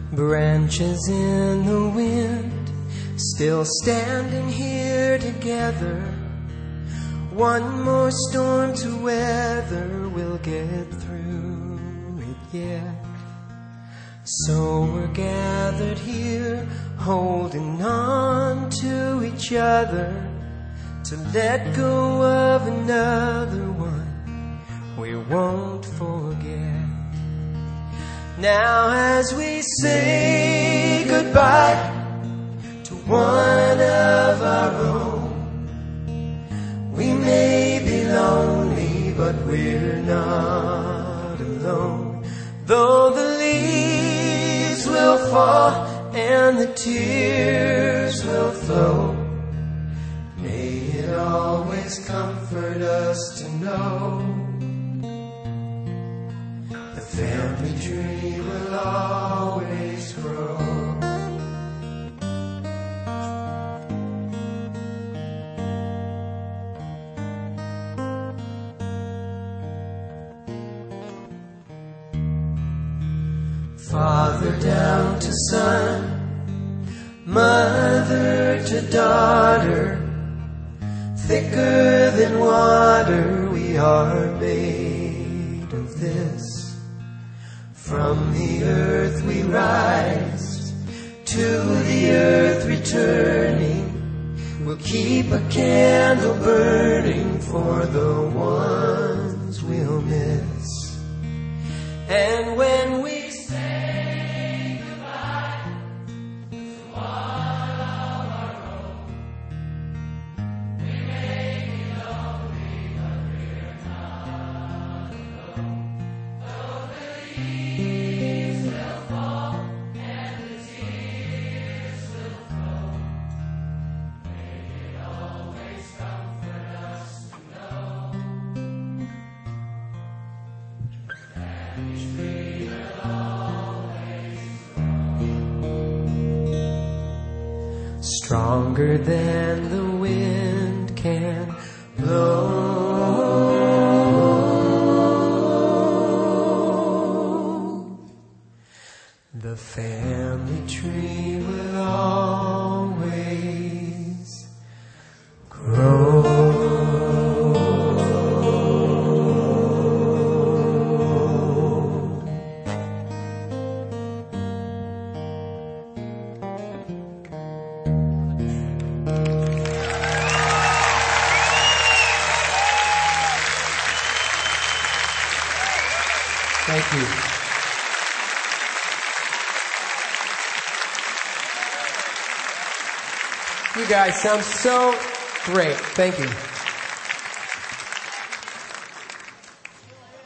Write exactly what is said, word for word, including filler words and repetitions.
Branches in the wind, still standing here together. One more storm to weather, we'll get through it yet. So we're gathered here, holding on to each other, to let go of another one we won't forget. Now as we say goodbye to one of our own, we may be lonely, but we're not alone. Though the leaves will fall and the tears will flow, may it always comfort us to know the family tree will always grow. Father down to son, mother to daughter, thicker than water, we are made of this. From the earth we rise, to the earth returning, we'll keep a candle burning for the ones we'll miss. And when we stronger than the wind can blow, the family tree will always grow. Thank you. You guys sound so great. Thank you.